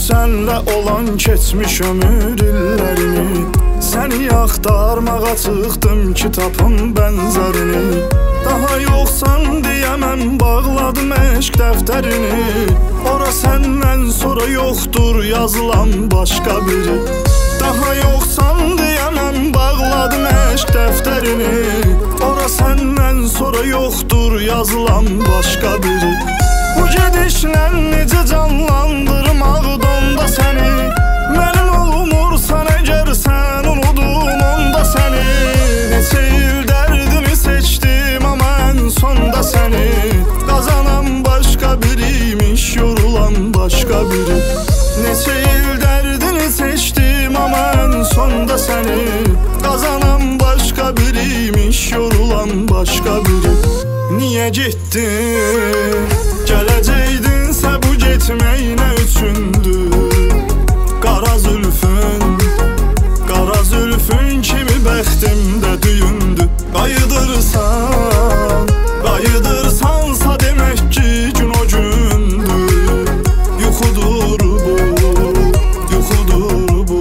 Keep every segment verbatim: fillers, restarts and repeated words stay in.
Sənlə olan keçmiş ömür illərini, səni axtarmağa çıxdım ki tapım bənzərini. Daha yoxsan deyəməm, bağladım eşq dəftərini. Ora səndən sonra yoxdur yazılan başqa biri. Daha yoxsan deyəməm, bağladım eşq dəftərini. Ora səndən sonra yoxdur yazılan başqa biri. Bu gedişlə necə canlandırmaq donda səni. Mənim olmursan əgər sən, unudum onda səni. Neçə il dərdimi seçdim amma ən sonda səni. Qazanan başqa biriymiş, yorulan başqa biri. Neçə il dərdini seçdim amma ən sonda səni. Qazanan başqa biriymiş, yorulan başqa biri. Niyə getdin? Gələcəkdinsə bu getmək nə üçündür? Qara zülfün, qara zülfün kimi bəxtimdə düyündü. Qayıdırsan, qayıdırsansa demək ki gün o gündür. Yuxudur bu, yuxudur bu.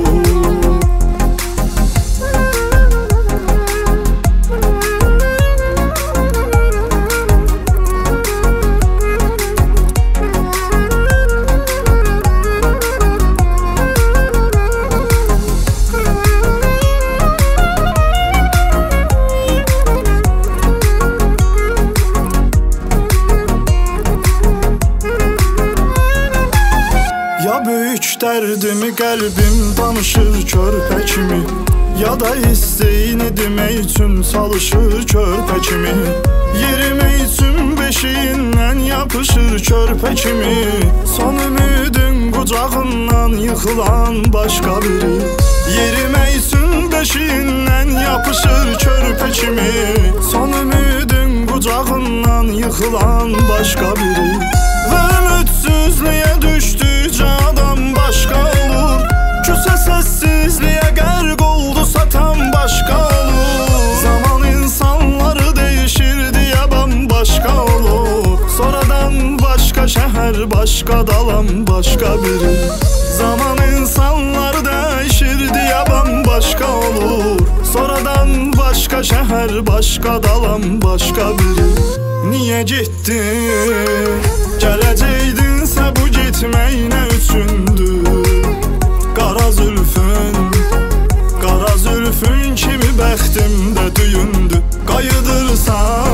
Ya böyük dərdimi qəlbim danışır körpə kimi, ya da istəyini demək üçün çalışır körpə kimi. Yerimi üçün beşiyindən yapışır körpə kimi. Son ümidin qucağından yıxılan başqa biri. Yerimə üçün beşiyindən yapışır körpə kimi. Son ümidin qucağından yıxılan başqa biri. Və ümidsizliyə düşdükcə adam başqa olur. Küsə səssizliyə qərq oldu, satan başqa olur. Zaman insanları dəyişir deyə bambaşqa olur. Sonradan başqa şəhər, başqa dalan başqa biri. Zaman insanları dəyişir deyə bambaşqa olur. Sonradan başqa şəhər, başqa dalan başqa biri. Niyə getdin? Gələcəkdinsə bu getmək nə üçündür? Qara zülfün, qara zülfün kimi bəxtimdə düyündü. Qayıdırsan